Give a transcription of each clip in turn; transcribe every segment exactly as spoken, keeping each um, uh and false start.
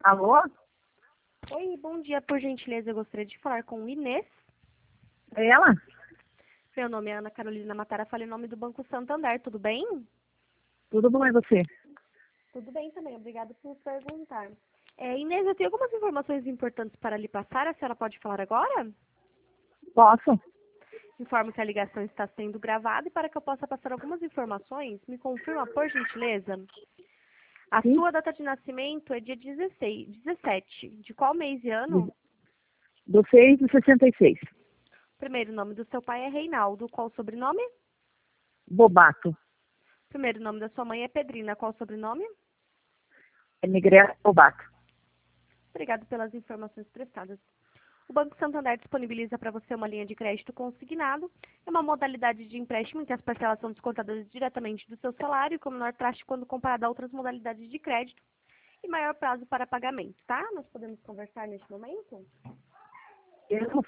Alô? Oi, bom dia. Por gentileza, eu gostaria de falar com o Inês. É ela? Meu nome é Ana Carolina Matara, falei em nome do Banco Santander, tudo bem? Tudo bom, é você? Tudo bem também, obrigada por perguntar. É, Inês, eu tenho algumas informações importantes para lhe passar, a senhora pode falar agora? Posso? Informo que a ligação está sendo gravada e para que eu possa passar algumas informações, me confirma, por gentileza. A Sim? sua data de nascimento é dia dezesseis, dezessete. De qual mês e ano? Do seis de sessenta e seis. O primeiro nome do seu pai é Reinaldo. Qual o sobrenome? Bobato. O primeiro nome da sua mãe é Pedrina. Qual o sobrenome? É Negrela Bobato. Obrigado pelas informações prestadas. O Banco Santander disponibiliza para você uma linha de crédito consignado. É uma modalidade de empréstimo em que as parcelas são descontadas diretamente do seu salário, com menor taxa quando comparado a outras modalidades de crédito e maior prazo para pagamento, tá? Nós podemos conversar neste momento? Eu não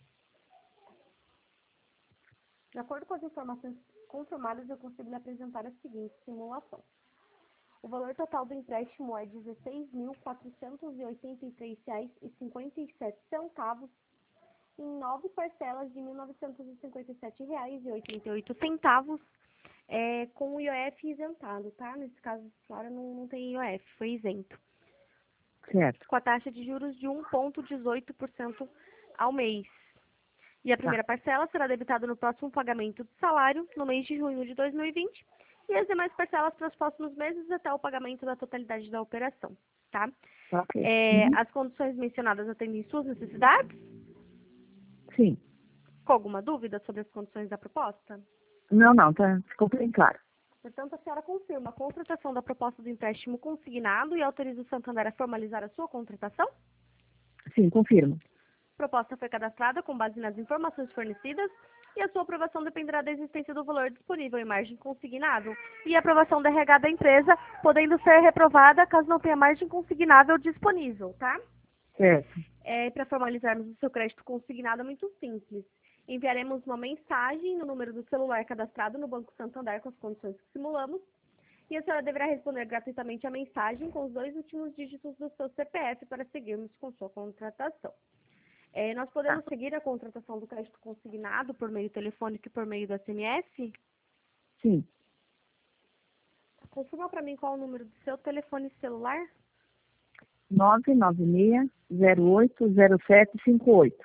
De acordo com as informações confirmadas, eu consigo lhe apresentar a seguinte simulação. O valor total do empréstimo é dezesseis mil quatrocentos e oitenta e três reais e cinquenta e sete centavos em nove parcelas de mil novecentos e cinquenta e sete reais e oitenta e oito centavos, é, com o I O F isentado, tá? Nesse caso, a senhora não, não tem I O F, foi isento. certo. Com a taxa de juros de um vírgula dezoito por cento ao mês. E a primeira parcela será debitada no próximo pagamento do salário, no mês de junho de dois mil e vinte, e as demais parcelas para os próximos meses até o pagamento da totalidade da operação, tá? Tá ok. É, Uhum. as condições mencionadas atendem suas necessidades? Sim. Com alguma dúvida sobre as condições da proposta? Não, não, tá, ficou bem claro. Portanto, a senhora confirma a contratação da proposta do empréstimo consignado e autoriza o Santander a formalizar a sua contratação? Sim, confirmo. A proposta foi cadastrada com base nas informações fornecidas e a sua aprovação dependerá da existência do valor disponível em margem consignado e a aprovação da R H da empresa, podendo ser reprovada caso não tenha margem consignável disponível, tá? Certo. É, para formalizarmos o seu crédito consignado é muito simples. Enviaremos uma mensagem no número do celular cadastrado no Banco Santander com as condições que simulamos e a senhora deverá responder gratuitamente a mensagem com os dois últimos dígitos do seu C P F para seguirmos com sua contratação. É, nós podemos Tá. seguir a contratação do crédito consignado por meio telefônico e por meio do S M S? Sim. Confirma para mim qual é o número do seu telefone celular? nove nove seis zero oito zero sete cinco oito.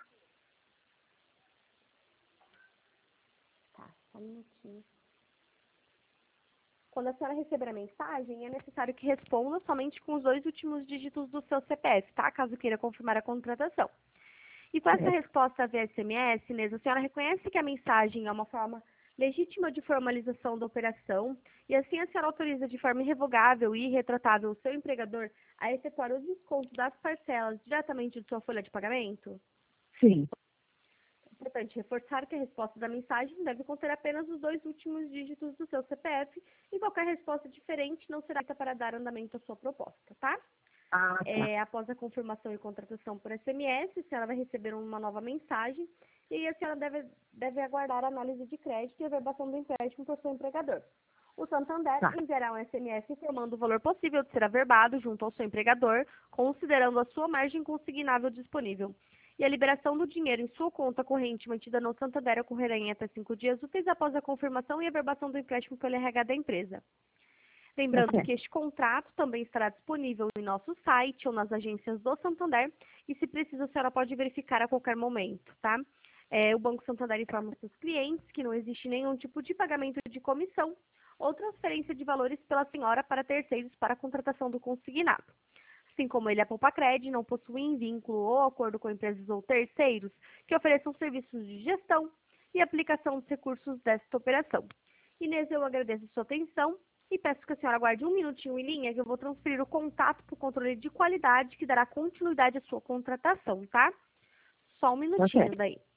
Tá, só um minutinho. Quando a senhora receber a mensagem, é necessário que responda somente com os dois últimos dígitos do seu C P F, tá? Caso queira confirmar a contratação. E com essa Certo. resposta via S M S, Inês, a senhora reconhece que a mensagem é uma forma legítima de formalização da operação e assim a senhora autoriza de forma irrevogável e irretratável o seu empregador a efetuar o desconto das parcelas diretamente de sua folha de pagamento? Sim. É importante reforçar que a resposta da mensagem deve conter apenas os dois últimos dígitos do seu C P F e qualquer resposta diferente não será feita para dar andamento à sua proposta, tá? Ah, tá. É, após a confirmação e contratação por S M S, a senhora vai receber uma nova mensagem e aí a senhora deve, deve aguardar a análise de crédito e a verbação do empréstimo por seu empregador. O Santander Tá. enviará um S M S informando o valor possível de ser averbado junto ao seu empregador, considerando a sua margem consignável disponível. E a liberação do dinheiro em sua conta corrente mantida no Santander ocorrerá em até cinco dias úteis após a confirmação e averbação do empréstimo pelo R H da empresa. Lembrando Ok. que este contrato também estará disponível em nosso site ou nas agências do Santander e, se precisa, a senhora pode verificar a qualquer momento, tá? É, o Banco Santander informa os seus clientes que não existe nenhum tipo de pagamento de comissão ou transferência de valores pela senhora para terceiros para a contratação do consignado. Assim como ele, a Poupacred não possuem vínculo ou acordo com empresas ou terceiros que ofereçam serviços de gestão e aplicação dos recursos desta operação. Inês, eu agradeço a sua atenção e peço que a senhora aguarde um minutinho em linha que eu vou transferir o contato para o controle de qualidade que dará continuidade à sua contratação, tá? Só um Tá minutinho certo. daí.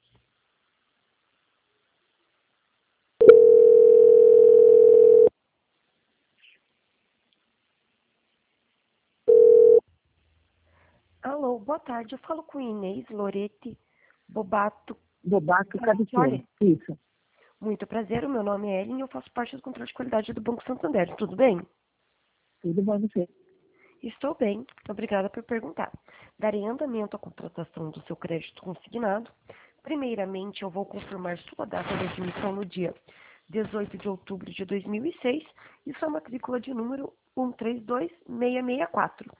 Alô, boa tarde. Eu falo com Inês Lorete Bobato. Bobato Cabeceira. Isso. Muito prazer, o meu nome é Ellen e eu faço parte do controle de qualidade do Banco Santander. Tudo bem? Tudo bom, você? Estou bem, obrigada por perguntar. Darei andamento à contratação do seu crédito consignado. Primeiramente, eu vou confirmar sua data de admissão no dia dezoito de outubro de dois mil e seis e sua matrícula de número um três dois seis seis quatro.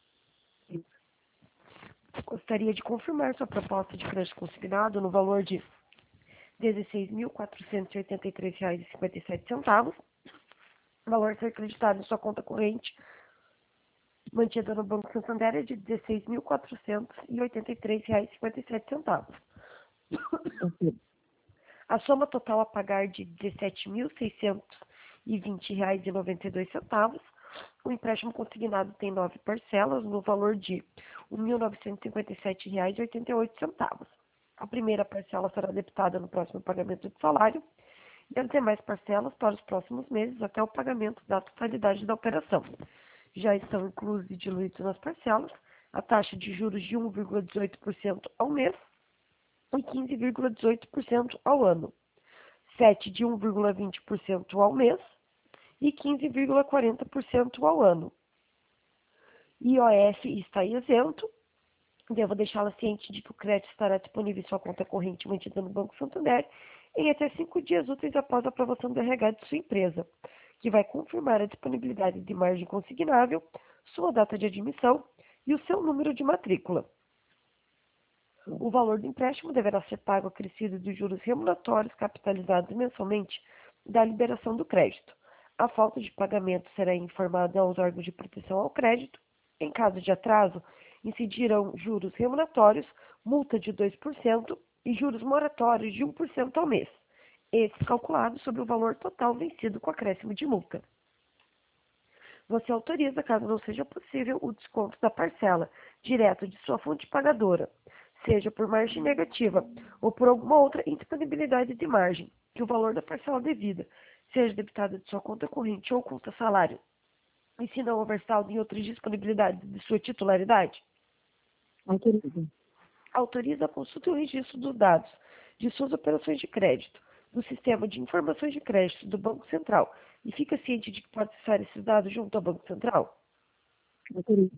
Gostaria de confirmar sua proposta de crédito consignado no valor de dezesseis mil quatrocentos e oitenta e três reais e cinquenta e sete centavos. O valor a ser acreditado em sua conta corrente mantida no Banco Santander é de dezesseis mil quatrocentos e oitenta e três reais e cinquenta e sete centavos. A soma total a pagar de dezessete mil seiscentos e vinte reais e noventa e dois centavos. O empréstimo consignado tem nove parcelas no valor de mil novecentos e cinquenta e sete reais e oitenta e oito centavos. A primeira parcela será debitada no próximo pagamento de salário e as demais parcelas para os próximos meses até o pagamento da totalidade da operação. Já estão inclusos e diluídos nas parcelas a taxa de juros de um vírgula dezoito por cento ao mês e quinze vírgula dezoito por cento ao ano, sete de um vírgula vinte por cento ao mês e quinze vírgula quarenta por cento ao ano. I O F está isento. Devo deixá-la ciente de que o crédito estará disponível em sua conta corrente mantida no Banco Santander em até cinco dias úteis após a aprovação do R H de sua empresa, que vai confirmar a disponibilidade de margem consignável, sua data de admissão e o seu número de matrícula. O valor do empréstimo deverá ser pago acrescido dos juros remuneratórios capitalizados mensalmente da liberação do crédito. A falta de pagamento será informada aos órgãos de proteção ao crédito. Em caso de atraso, incidirão juros remuneratórios, multa de dois por cento e juros moratórios de um por cento ao mês, esses calculados sobre o valor total vencido com acréscimo de multa. Você autoriza, caso não seja possível, o desconto da parcela direto de sua fonte pagadora, seja por margem negativa ou por alguma outra indisponibilidade de margem, que o valor da parcela devida seja debitado de sua conta corrente ou conta salário, e se não houver saldo em outras disponibilidades de sua titularidade. Autoriza. Autoriza a consulta e o registro dos dados de suas operações de crédito no Sistema de Informações de Crédito do Banco Central e fica ciente de que pode acessar esses dados junto ao Banco Central. Autoriza.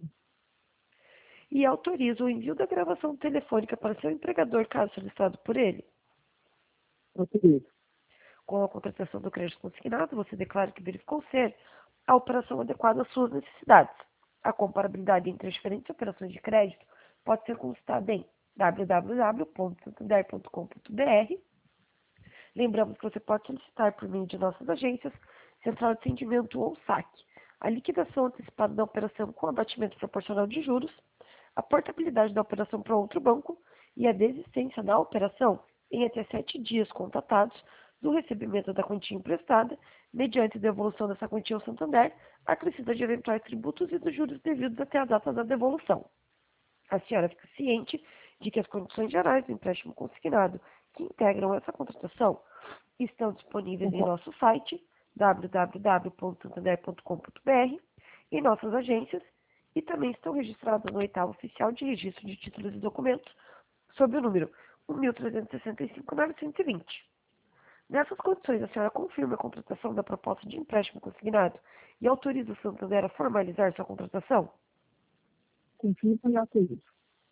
E autoriza o envio da gravação telefônica para seu empregador, caso solicitado por ele. Autoriza. Com a contratação do crédito consignado, você declara que verificou ser a operação adequada às suas necessidades. A comparabilidade entre as diferentes operações de crédito pode ser consultada em w w w ponto santander ponto com ponto b r. Lembramos que você pode solicitar por meio de nossas agências, Central de Atendimento ou S A C, a liquidação antecipada da operação com abatimento proporcional de juros, a portabilidade da operação para outro banco e a desistência da operação em até sete dias contatados do recebimento da quantia emprestada, mediante devolução dessa quantia ao Santander, acrescida de eventuais tributos e dos juros devidos até a data da devolução. A senhora fica ciente de que as condições gerais do empréstimo consignado que integram essa contratação estão disponíveis em nosso site w w w ponto santander ponto com ponto b r, em nossas agências e também estão registradas no oitavo oficial de registro de títulos e documentos sob o número um mil trezentos e sessenta e cinco, novecentos e vinte. Nessas condições, a senhora confirma a contratação da proposta de empréstimo consignado e autoriza o Santander a formalizar sua contratação? Confirmo e autorizo.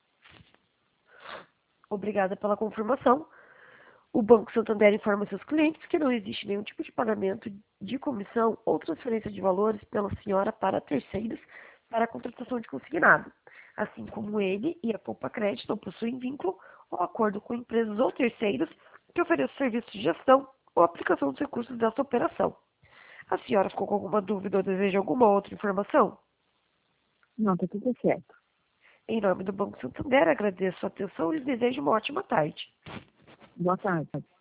Obrigada pela confirmação. O Banco Santander informa seus clientes que não existe nenhum tipo de pagamento de comissão ou transferência de valores pela senhora para terceiros para a contratação de consignado, assim como ele e a Poupa Crédito não possuem vínculo ou acordo com empresas ou terceiros que ofereçam serviços de gestão ou aplicação dos recursos dessa operação. A senhora ficou com alguma dúvida ou deseja alguma outra informação? Não, está tudo certo. Em nome do Banco Santander, agradeço a atenção e lhes desejo uma ótima tarde. Boa tarde.